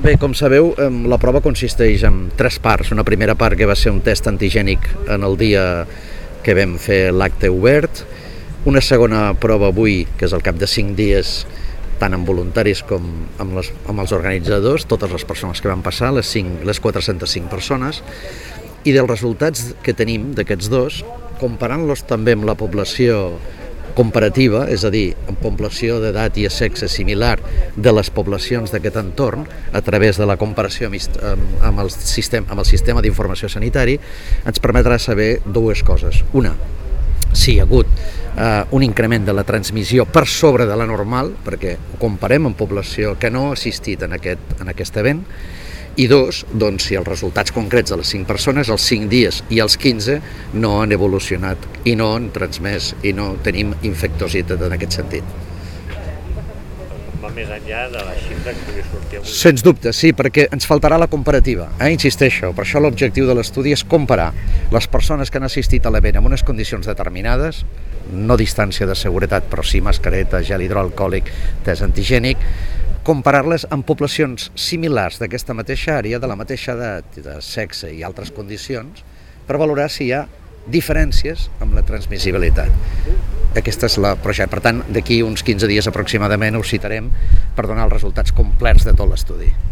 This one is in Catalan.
Bé, com sabeu, la prova consisteix en 3 parts. Una primera part que va ser un test antigènic en el dia que vam fer l'acte obert, una segona prova avui, que és al cap de 5 dies, tant amb voluntaris com amb els organitzadors, totes les persones que van passar, les 405 persones, i dels resultats que tenim d'aquests dos, comparant-los també amb la població comparativa, és a dir, amb població d'edat i sexe similar de les poblacions d'aquest entorn, a través de la comparació amb el sistema d'informació sanitari, ens permetrà saber dues coses. Una, si hi ha hagut un increment de la transmissió per sobre de la normal, perquè ho comparem amb població que no ha assistit en aquest event, i dos, doncs, si els resultats concrets de les 5 persones, els 5 dies i els 15, no han evolucionat i no han transmès i no tenim infectositat en aquest sentit. Va més enllà de la xifra que pugui sortir avui. Sens dubte, sí, perquè ens faltarà la comparativa. Insisteixo, per això l'objectiu de l'estudi és comparar les persones que han assistit a l'event en unes condicions determinades, no distància de seguretat, però sí mascareta, gel hidroalcohòlic, test antigènic, comparar-les amb poblacions similars d'aquesta mateixa àrea, de la mateixa edat, de sexe i altres condicions, per valorar si hi ha diferències amb la transmissibilitat. Aquesta és la projecte. Per tant, d'aquí uns 15 dies aproximadament us citarem per donar els resultats complets de tot l'estudi.